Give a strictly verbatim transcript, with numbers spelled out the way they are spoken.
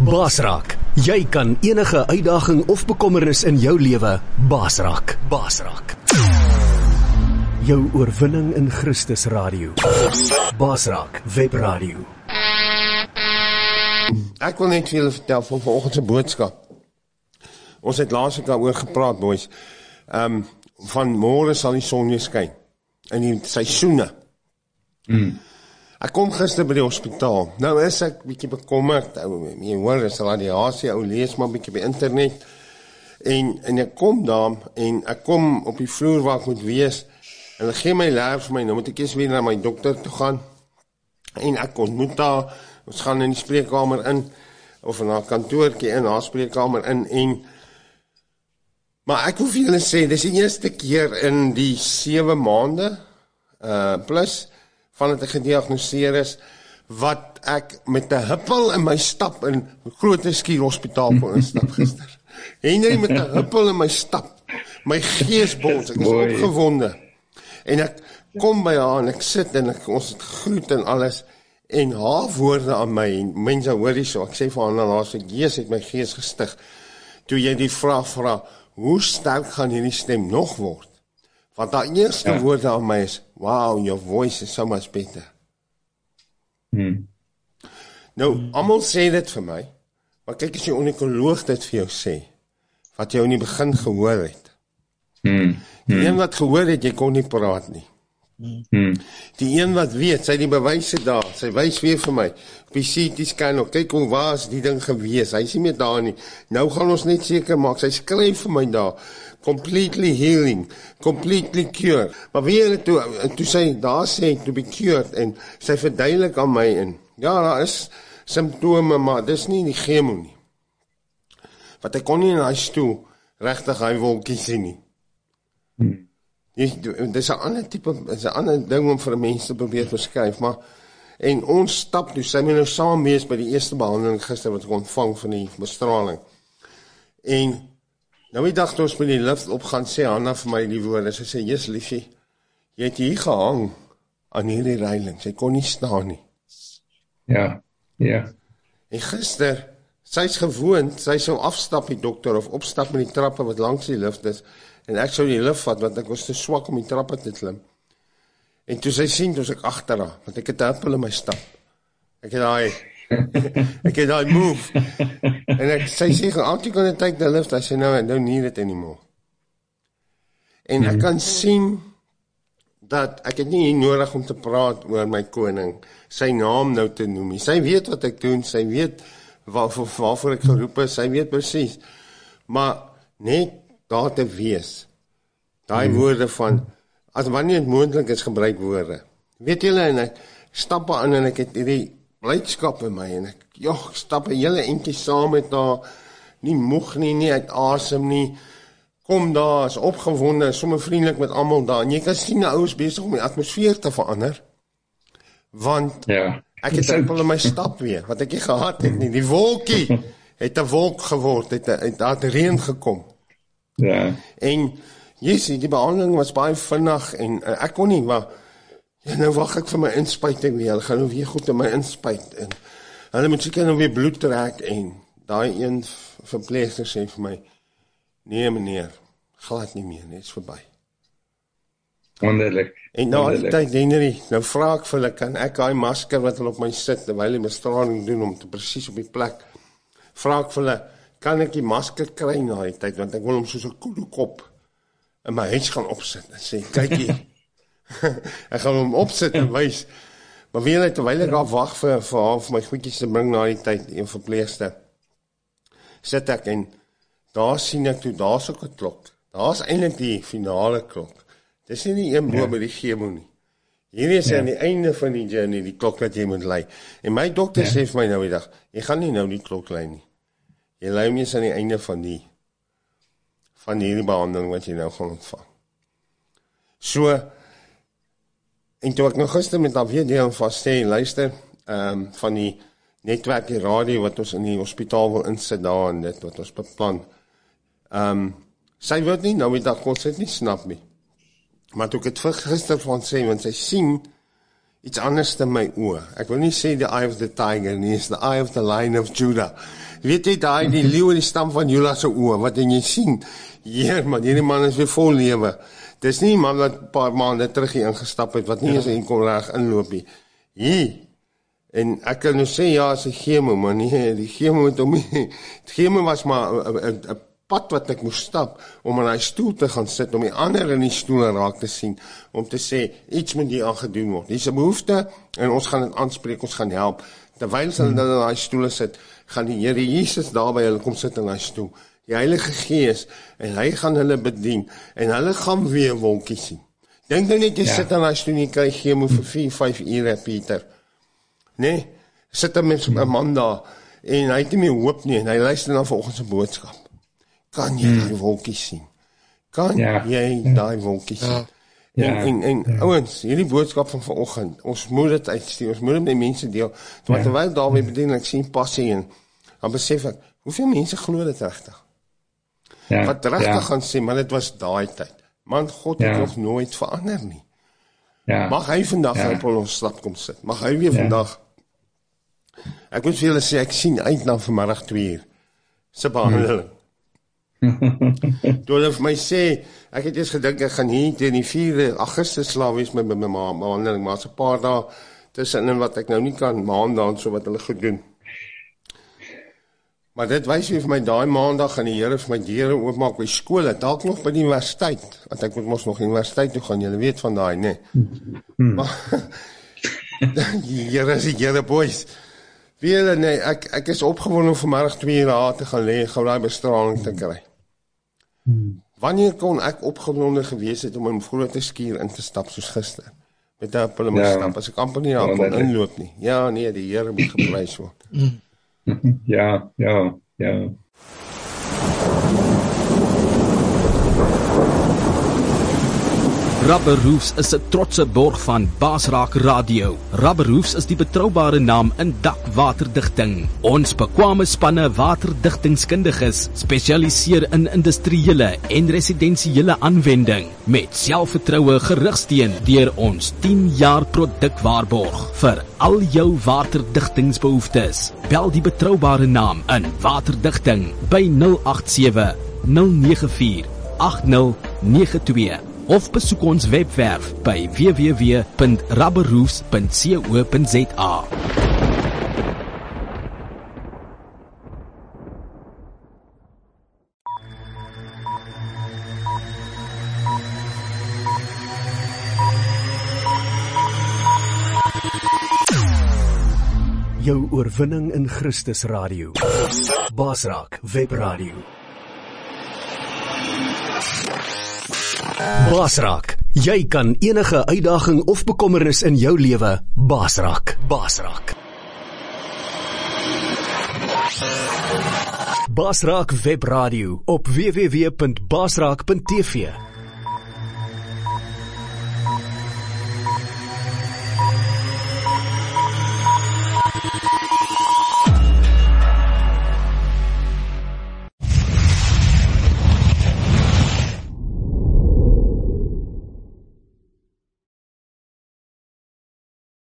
Baasraak. Jy kan enige uitdaging of bekommernis in jou lewe baasraak. Baasraak. Jou oorwinning in Christus Radio. Baasraak Webradio. Ek wil net vir julle vertel van vanoggend se boodskap. Ons het laas ek daaroor gepraat, boys. Um, van môre sal die son weer skyn. In die seisoene. Mm. Ek kom gister by die hospitaal. Nou is ek bietjie bekommerd. Jy hoor, is radiasie, ou lees maar bietjie by internet. En, en ek kom daar, en ek kom op die vloer waar ek moet wees, en hulle gee my leer vir my, nou moet ek eers weer na my dokter toe gaan. En ek ontmoet daar, ons gaan in die spreekkamer in, of in haar kantoortjie in, haar spreekkamer in, en maar ek wil vir julle sê, dis die eerste keer in die sewe maande, uh, plus, van het ek gediagnoseer is, wat ek met 'n huppel in my stap in Grote Skuur Hospitaal kon instap gister. Henry met 'n huppel in my stap, my gees bons, ek is opgewonde. En ek kom by haar en ek sit en ek, ons het gegroet en alles, en haar woorde aan my, en mense hoor die so, ek sê vir haar na haar, sê, Jesus het my gees gestig, toe jy die vraag vraag, hoe sterk gaan hierdie stem nog word? Want haar eerste ja. woorde aan my is, wow, your voice is so much better. Hmm. Nou, almal sê dit vir my, maar kyk as jy onkoloog dit vir jou sê, wat jy in die begin gehoor het. Hmm. Die hmm. een wat gehoor het, jy kon nie praat nie. Hmm. Die een wat weet, sy die bewyse daar, sy wys weer vir my, op die C T scan, of kyk hoe was die ding gewees, hy is nie meer daar nie, nou gaan ons net seker maak, sy skryf vir my daar, completely healing, completely cured, maar weer toe, toe sy daar sê, to be cured, en sy verduidelik aan my, en ja, daar is symptome, maar dis nie die chemo nie, want ek kon nie in hy stoel, regtig hy wolkie sien nie. Hmm. Dit is 'n ander tipe, is 'n ander ding om vir 'n mens te probeer beskryf, maar en ons stap toe, sy moet nou saam wees by die eerste behandeling gister wat ek ontvang van die bestraling. En nou die dag toe ons by die lift opgaan, sê Hanna vir my die woorde, sy sê, "Jesus liefie, jy het hier gehang aan hierdie reiling, sy kon nie staan nie." Ja, ja. En gister, sy's gewoond, sy sou afstap die dokter of opstap met die trappe wat langs die lift is. En ek sou die lift vat, want ek was te swak om die trappe te klim. En toe sy sien, toe ek agter haar, want ek het 'n huppel in my stap. Ek het daai, ek het daai move. En ek, sy sê, "Auntie, can I take the lift?" I say, "No, I don't need it anymore." En ek kan sien, dat ek het nie nodig om te praat oor my koning, sy naam nou te noem. Sy weet wat ek doen, sy weet waarvoor, waarvoor ek geroep is, sy weet presies. Maar net daar te wees, daai hmm. woorde van, as wanneer het moontlik is, gebruik woorde. Weet julle, en ek stap aan en ek het hierdie blydskap in my, en ek, joh, ek stap 'n hele entjie saam met haar, nie moeg nie, nie uit asem nie, kom daar, is opgewonde, is sommer vriendelik met almal daar, en jy kan sien, die ouens besig om die atmosfeer te verander, want, ja. ek het simpel in my stap weer, wat ek nie gehad het nie, die wolkie, het 'n wolk geword, het, het daar het reën gekom, ja. En Jessie, die behandeling was baie vinnig en uh, ek kon nie, maar ja, nou wag ek vir my inspuiting weer. Hulle gaan nou weer goed in my inspuit en hulle moet seker nou weer bloed trek en daai een verpleegster sê vir my, nee meneer, glad nie meer, net is verby. Wonderlik. En nou die tyd, Henry, nou vra ek vir hulle, kan ek daai masker wat hulle op my sit, terwyl hulle bestraling doen om te presies op die plek, vra ek vir hulle, kan ek die masker kry na die tyd, want ek wil hom soos 'n koelkop in my huis gaan opsit, en sê, kyk hier, ek gaan hom opsit en wys, maar weer net, terwyl ek daar wag vir, vir haar, vir my goedjies te bring na die tyd, een verpleegster, sit ek, en daar sien ek toe, daar is ook 'n klok, daar is eintlik die finale klok, dis nie die een boom by die chemo nie, hierdie is ja. aan die einde van die journey, die klok wat jy moet lei, en my dokter ja. sê vir my nou die dag, jy gaan nie nou die klok lei nie, jy lei hom eens aan die einde van die, van hierdie behandeling wat jy nou gaan ontvang. So, en toe ek nou gister met haar weer deel van sê, luister, um, van die netwerk die radio wat ons in die hospitaal wil insit daar en dit wat ons beplan. Um, sy wil nie nou die dag kon sy het nie snap nie. Maar toe ek het gister van sê, want sy sien iets anders in my oë. Ek wil nie sê the eye of the tiger nie, is the eye of the lion of Judah. Weet jy daai die leeu in die stam van Judah se oë, wat en jy sien, hier man, hierdie man is weer vol lewe. Dis nie man wat 'n paar maande terug hier ingestap het, wat nie eens in kon reg inloop nie. Hier, en ek kan nou sê, ja, is 'n chemo, maar nee, die chemo het om nie, die chemo was maar 'n pad wat ek moes stap, om aan die stoel te gaan sit, om die ander in die stoel raak te sien, om te sê, iets moet hier aangedoen word. Dis 'n behoefte, en ons gaan dit aanspreek, ons gaan help. Terwyl hulle hmm. in die stoele sit, gaan die Here Jesus daar by hulle kom sit in die stoel. Die Heilige Gees, en hy gaan hulle bedien, en hulle gaan weer wolkies sien. Dink nou net, jy ja. sit in die stoel, en jy kry chemo vir vier, vyf ure, Pieter. Nee, sit 'n mens, 'n man daar, en hy het nie meer hoop nie, en hy luister na vanoggend se boodskap. Kan jy hmm. die wolkies sien? Kan ja. jy ja. die wolkies sien? Ja. En, en, en ja. ouens, hierdie boodskap van vanoggend, ons moet dit uitstuur, ons moet dit met mense deel, want ja. terwyl daar weer bedien, ek sien passie en, dan besef ek, hoeveel mense glo dit regtig? Ja. Wat regtig ja. gaan sê, maar dit was daai tyd. Man, God ja. het nog nooit verander nie. Ja. Mag hy vandag ja. op ons stap kom sit, mag hy weer ja. vandag, ek moet vir julle sê, ek sien uit na vanmiddag twee uur, se behandeling. Hmm. Toe hulle vir my sê, ek het eers gedink, ek gaan hier teen die vierde Augustus slaap wees met my behandeling, maar as 'n paar dae tussenin wat ek nou nie kan maandag so wat hulle gedoen. Maar dit wys vir my, daai maandag gaan die Here vir my deure oopmaak by skole, dalk nog by die universiteit, want ek moet mos nog universiteit toe gaan, julle weet van daai, nee. Hmm. Maar, die Here is die Here, boys. Weet nee, ek, ek is opgewonde om vanmiddag twee uur daar te gaan lê, gou daai bestraling te kry. Hmm. Wanneer kon ek opgewonde gewees het om in groot skuur in te stap soos gister? Met 'n appel ja. stap, as ek amper nie daar kon inloop nie. Ja, nee, die Here moet geprys word. Ja, ja, ja. Rubber Roofs is 'n trotse borg van Basraak Radio. Rubber Roofs is die betroubare naam in dakwaterdigting. Ons bekwame spanne waterdigtingskundiges spesialiseer in industriële en residensiële aanwending met selfvertroue gerugsteun deur ons tien jaar produkwaarborg vir al jou waterdigtingsbehoeftes. Bel die betroubare naam in waterdigting by nul agt sewe nul nege vier agt nul nege twee. Of besoek ons webwerf by w w w punt rubberroofs punt co punt za. Jou oorwinning in Christus Radio. Basraak Webradio. Basraak, jy kan enige uitdaging of bekommernis in jou lewe basraak. Basraak. Basraak Webradio op w w w punt basraak punt t v.